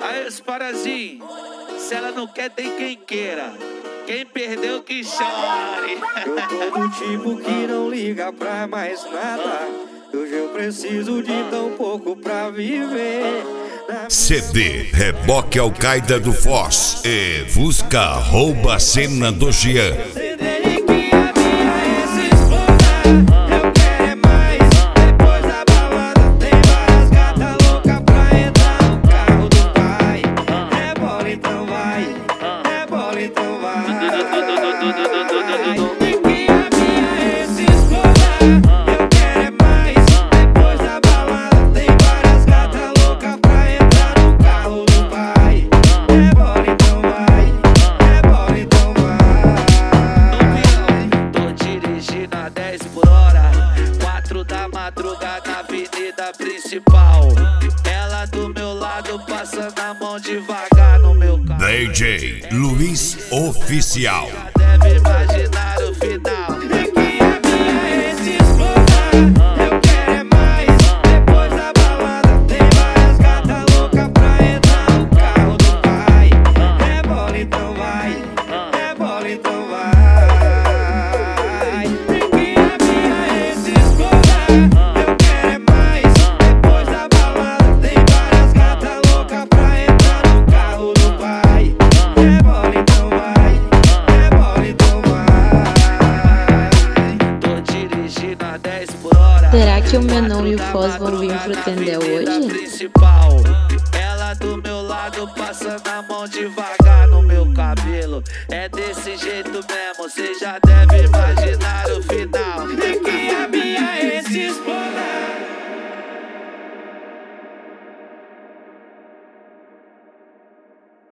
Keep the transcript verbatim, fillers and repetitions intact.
Aí os parazinhos, se ela não quer, tem quem queira. Quem perdeu que chore. Eu tô do tipo que não liga pra mais nada. Hoje eu preciso de tão pouco pra viver. C D Reboque Al-Qaeda do Foz e Fusca rouba a cena do Jean. Madrugada, avenida principal. Ela do meu lado, passando a mão devagar no meu carro. D J Luiz Oficial. Já deve imaginar o final. É que a minha é se explorar. Eu quero é mais. Depois da balada tem várias gatas loucas pra entrar no carro do pai. É bola, então vai. É bola, então vai. Será que o Menão e o Foz vão vir pro Tendel hoje? Principal. Ela do meu lado, passando a mão devagar no meu cabelo. É desse jeito mesmo, cê já deve imaginar.